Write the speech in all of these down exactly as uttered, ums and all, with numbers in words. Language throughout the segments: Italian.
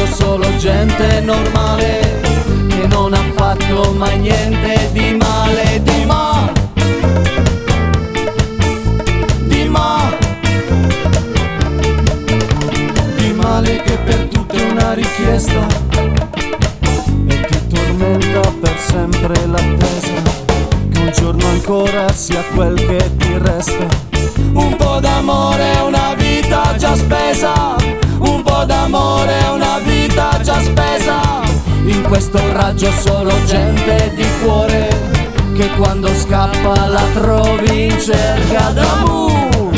solo gente normale che non ha fatto mai niente di male. Di ma, di ma, di male che per tutte è una richiesta e ti tormenta per sempre l'attesa che un giorno ancora sia quel che ti resta. Un po' d'amore è una vita già spesa, un po' d'amore è una vita già spesa. In questo raggio solo gente di cuore che quando scappa la trovi in cerca d'amore.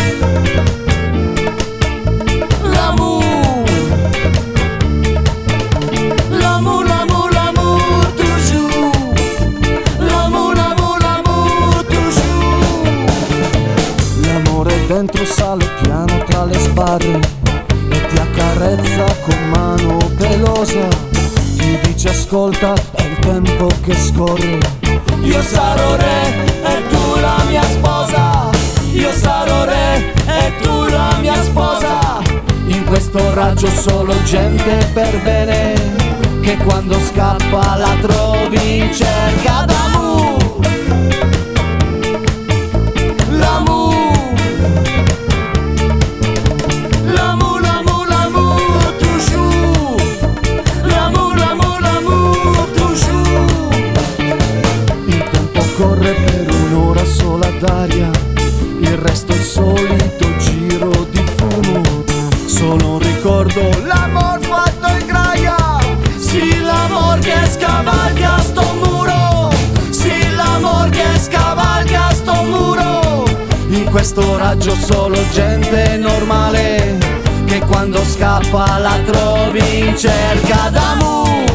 L'amour, l'amour, l'amour, l'amour toujours. L'amour, l'amour, l'amour toujours. L'amore dentro sale piano tra le sbarre e ti accarezza con mano pelosa. Ti dice ascolta, è il tempo che scorre. Io sarò re e tu la mia sposa. Io sarò re e tu la mia sposa. In questo raggio solo gente per bene che quando scappa la trovi in cerca d'amore. Corre per un'ora sola d'aria, il resto è il solito giro di fumo. Solo un ricordo, l'amor fatto in graia. Sì, l'amor che scavalca sto muro. Sì, l'amor che scavalca sto muro. In questo raggio solo gente normale che quando scappa la trovi in cerca d'amore.